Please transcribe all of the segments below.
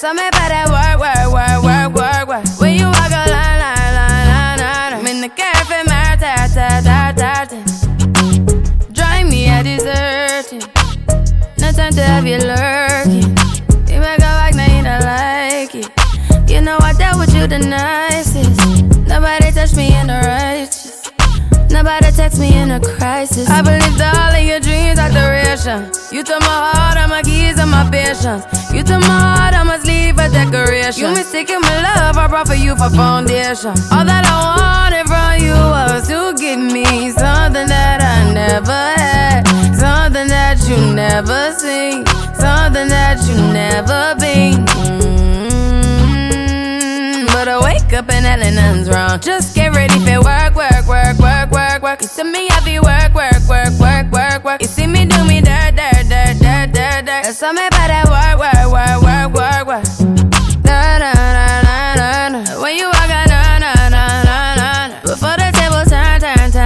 something about that work. When you walk a line. I'm in the cafe, drive me a deserting. No time to have you lurking. You make a walk, now you don't like it. You know I dealt with you the nicest. Nobody touched me in the righteous. Nobody text me in a crisis. I believed all of your dreams are duration. You took my heart, all my keys, and my patience. You took my heart, I must leave a decoration. You mistaken my love, I brought for you for foundation. All that I wanted from you was to give me something that I never had, something that you never seen, something that you never been. But I wake up and hell and nothing's wrong. Just get ready for work. You see me heavy work. You see me do me dirt. There's something about that work. When you walk out, before the table turn.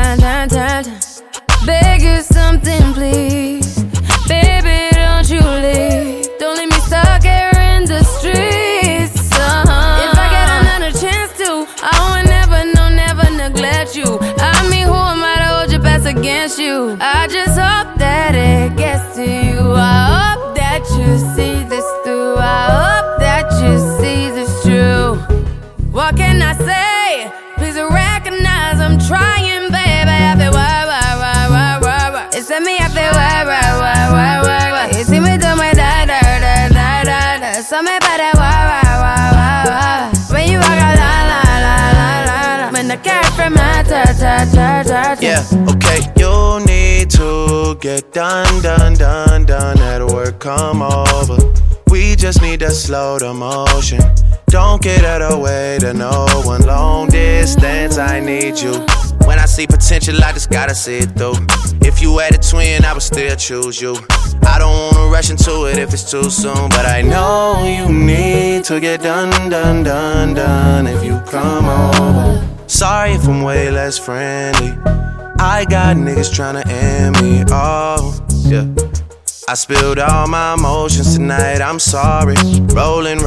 Beg you something, please. Baby, don't you leave. Don't leave me stuck here in the streets. If I get another chance to, I would never neglect you. I mean, who am I to hold your best against you? I just hope that it gets to you. I hope that you see this through. I hope that you see this true. What can I say? Please recognize I'm trying, baby. I feel work. It's me, I feel work. You see me do my da. Something about that work. When you walk out, when the cat from my yeah, okay, you need to get done. That work, come over. We just need to slow the motion. Don't get out of the way to no one. Long distance, I need you. When I see potential, I just gotta see it through. If you had a twin, I would still choose you. I don't wanna rush into it if it's too soon, but I know you need to get done. If you come over. Sorry if I'm way less friendly. I got niggas tryna end me. Oh, yeah. I spilled all my emotions tonight, I'm sorry. Rolling.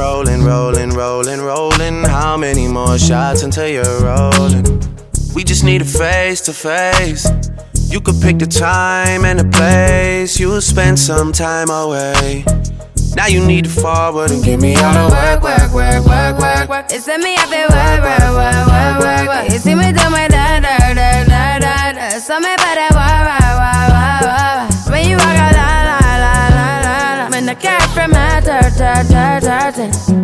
How many more shots until you're rolling? We just need a face to face. You could pick the time and the place. You'll spend some time away. Now you need to forward and give me all the work. It's me, I feel work. You see me do my da. Something about that work. When you walk out, when the cat from my dirt.